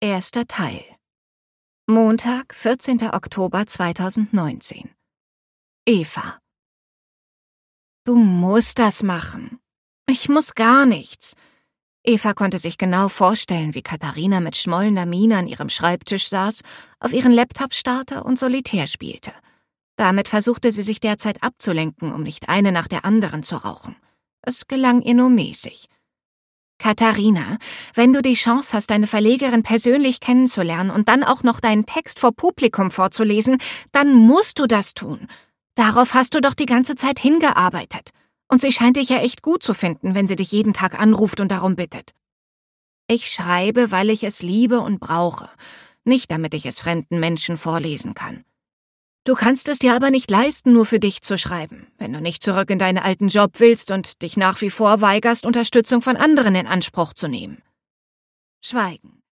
Erster Teil. Montag, 14. Oktober 2019. Eva. Du musst das machen. Ich muss gar nichts. Eva konnte sich genau vorstellen, wie Katharina mit schmollender Miene an ihrem Schreibtisch saß, auf ihren Laptop starrte und Solitär spielte. Damit versuchte sie sich derzeit abzulenken, um nicht eine nach der anderen zu rauchen. Es gelang ihr nur mäßig. Katharina, wenn du die Chance hast, deine Verlegerin persönlich kennenzulernen und dann auch noch deinen Text vor Publikum vorzulesen, dann musst du das tun. Darauf hast du doch die ganze Zeit hingearbeitet. Und sie scheint dich ja echt gut zu finden, wenn sie dich jeden Tag anruft und darum bittet. Ich schreibe, weil ich es liebe und brauche, nicht damit ich es fremden Menschen vorlesen kann. Du kannst es dir aber nicht leisten, nur für dich zu schreiben, wenn du nicht zurück in deinen alten Job willst und dich nach wie vor weigerst, Unterstützung von anderen in Anspruch zu nehmen. Schweigen.